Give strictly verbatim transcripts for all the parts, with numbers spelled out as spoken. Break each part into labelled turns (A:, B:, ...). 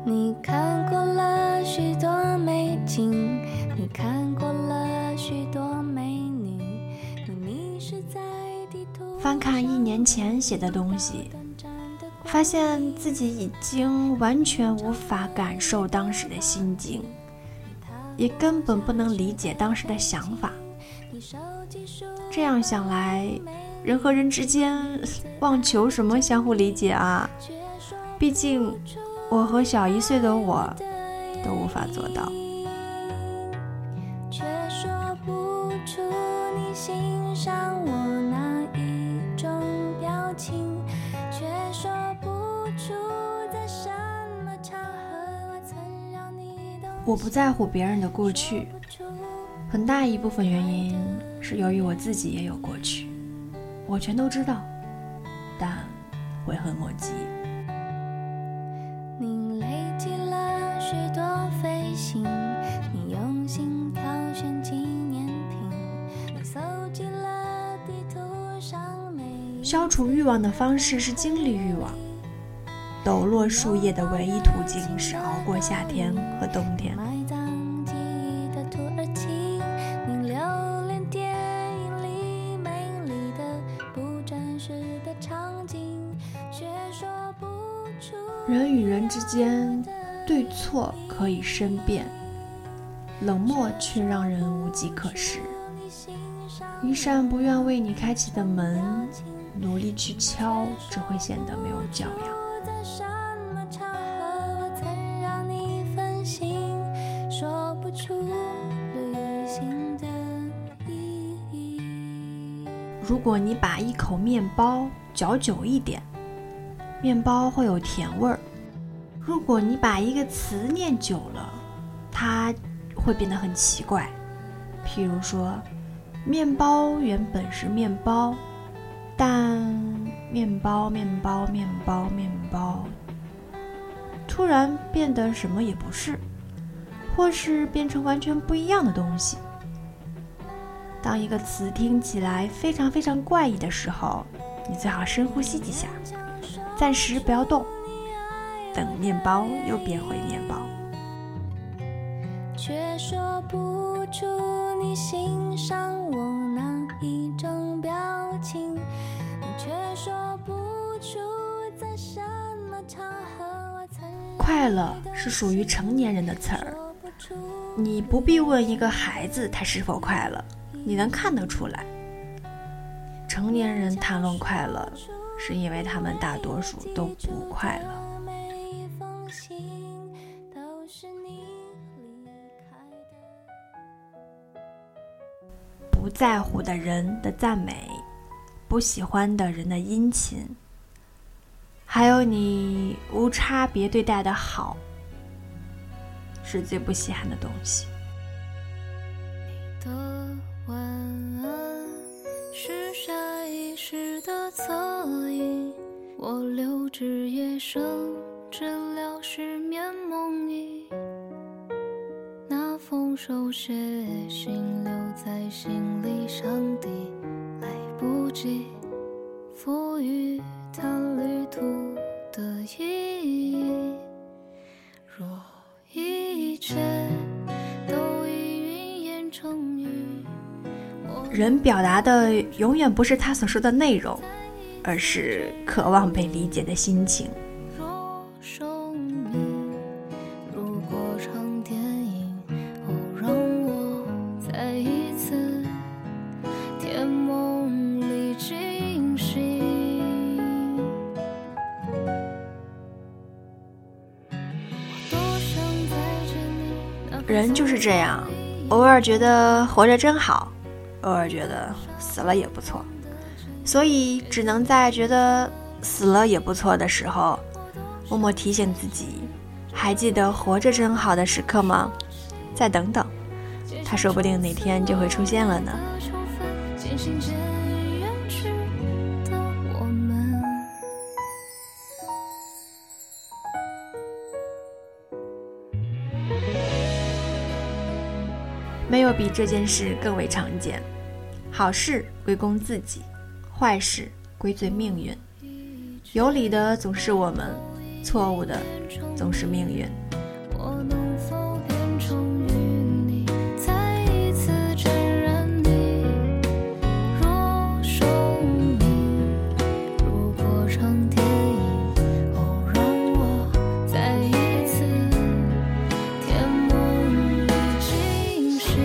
A: 你看过了许多美景，你看过了许多美女，你迷失在地图。
B: 翻看一年前写的东西，发现自己已经完全无法感受当时的心境，也根本不能理解当时的想法。这样想来，人和人之间妄求什么相互理解啊？毕竟我和小一岁的我都无法做到。
A: 却说不出你欣赏我哪一种表情，却说不出在什么场合我曾让你懂。
B: 我不在乎别人的过去，很大一部分原因是由于我自己也有过去，我全都知道，但悔恨莫及。
A: 你累积了许多飞行，你用心挑选纪念品，你搜集了地图上每一
B: 消除欲望的方式是经历欲望，抖落树叶的唯一途径是熬过夏天和冬天。
A: 埋葬记忆的土耳其，你留恋电影里美丽的不真实的场景，却说不出。
B: 人与人之间对错可以申辩，冷漠却让人无计可施。一扇不愿为你开启的门，努力去敲，只会显得没有教养。
A: 在什么场合我曾让你分心，说不出旅行的意义。
B: 如果你把一口面包嚼久一点，面包会有甜味儿；如果你把一个词念久了，它会变得很奇怪。譬如说，面包原本是面包，但面包面包面包面包突然变得什么也不是，或是变成完全不一样的东西。当一个词听起来非常非常怪异的时候，你最好深呼吸几下，暂时不要动，等面包又变回面包。
A: 却说不出你欣赏我哪一种表情，你却说不出在什么场合我曾
B: 快乐是属于成年人的词儿，你不必问一个孩子他是否快乐，你能看得出来。成年人谈论快乐，是因为他们大多数都不快乐。不在乎的人的赞美，不喜欢的人的殷勤，还有你无差别对待的好，是最不稀罕的东西。
A: 你的晚安是下意识的侧影，我留至夜深，治疗失眠梦呓。那封手写信留在心里，上帝来不及赋予它旅途的意义。若一切都已云烟成雨，
B: 人表达的永远不是他所说的内容，而是渴望被理解的心情。
A: 若生命如果场电影，哦，让我再一次甜梦里惊醒。我多想再见你。
B: 人就是这样，偶尔觉得活着真好，偶尔觉得死了也不错，所以只能在觉得死了也不错的时候，默默提醒自己，还记得活着真好的时刻吗？再等等，它说不定哪天就会出现了呢。没有比这件事更为常见，好事归功自己，坏事归罪命运。有理的总是我们， 错误的总是命运。
A: 我能否变成与你再一次沾染你若生命，如果场电影，哦，让我再一次甜梦里惊醒。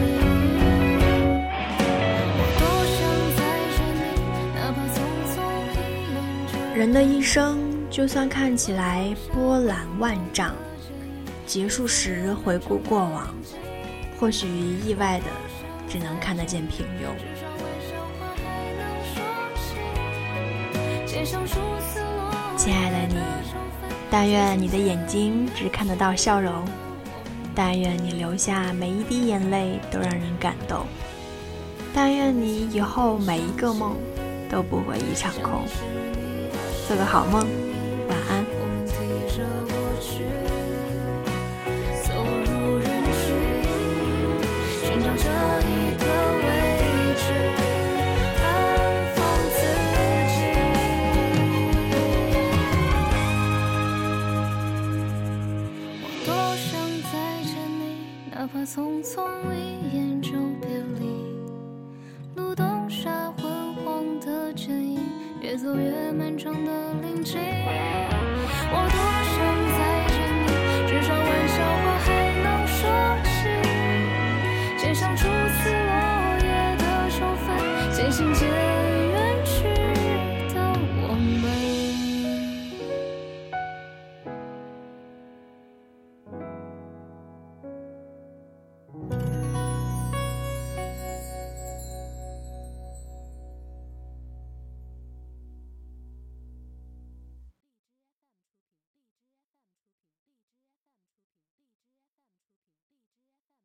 A: 我多想再见你，哪怕匆匆一眼就
B: 人的一生就算看起来波澜万丈，结束时回顾过往，或许意外的只能看得见平庸。亲爱的你，但愿你的眼睛只看得到笑容，但愿你流下每一滴眼泪都让人感动，但愿你以后每一个梦都不会一场空。做个好梦，晚安。
A: 我们提着过去走入人群，寻找这一个位置安放自己。我多想再见你，哪怕匆匆一眼就